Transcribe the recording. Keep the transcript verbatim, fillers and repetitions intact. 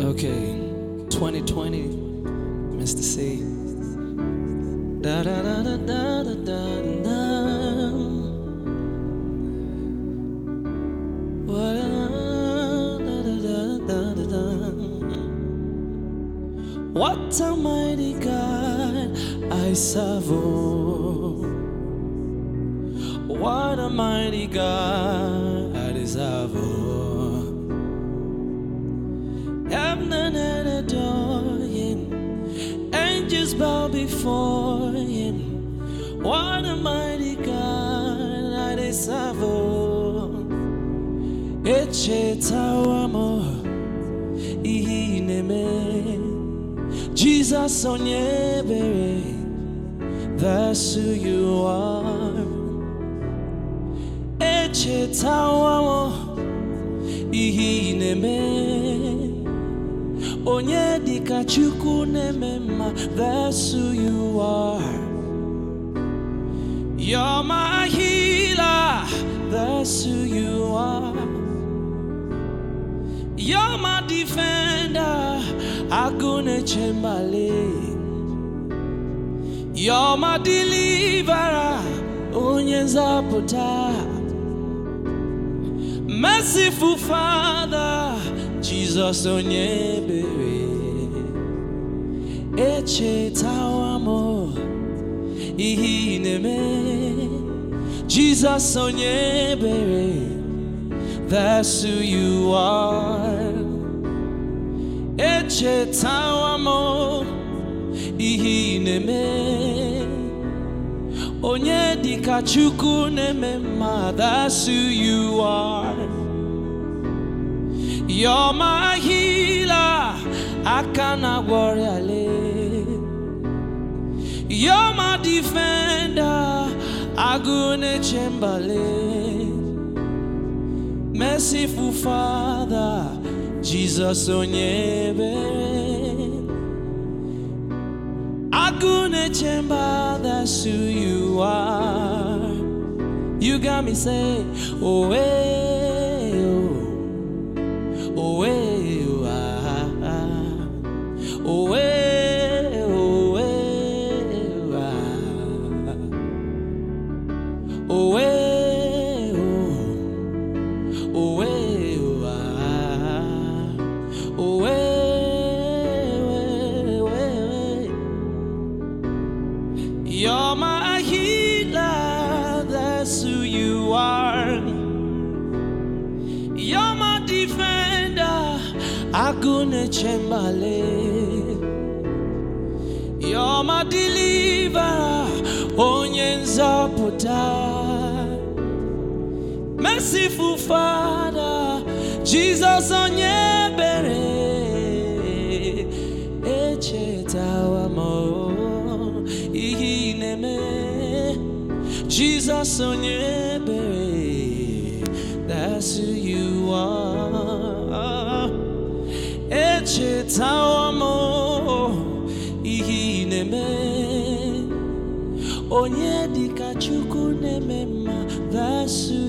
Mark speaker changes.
Speaker 1: Okay, twenty twenty, Mister C. Da da da da da da da da. What a mighty God I serve, oh. What a mighty God I deserve, oh. Heaven and earth adore Him, angels bow before Him. What a mighty God I deserve, oh. Eche tawamo ihineme. Jesus onyebere, that's who you are. Eche tawamo ihineme. Onyedika chukwu nemema, that's who you are. You're my healer, that's who you are. You're my defender, Agune Chembale. You're my deliverer, Onyenzapota. Merciful Father, Jesus Onyebere. Eche tawamo ihineme. Jesus Onyebere, that's who you are. Eche tawamo ihineme. Onyedika chukwu nemema, that's who you are. You're my healer, I cannot worry ale. You're my defender, Agune Chembale. Merciful Father, Jesus Onyebere. Agune Chemba, that's who you are. You got me say, oh, eh, oh, oh, eh, oh, ah, ah. Oh, eh, oh, eh, oh, ah. Oh, eh. Oh, eh, oh, ah. Oh, eh, eh, eh, eh. You're my healer, that's who you are. You're my defender, Agune Chembale. You're my deliverer, Onyenzapota. Merciful Father, Jesus Onyebere. Eche tawamo ihineme. Jesus Onyebere, that's who you are. Eche tawamo ihineme. Onyedika chukwu nemema, that's who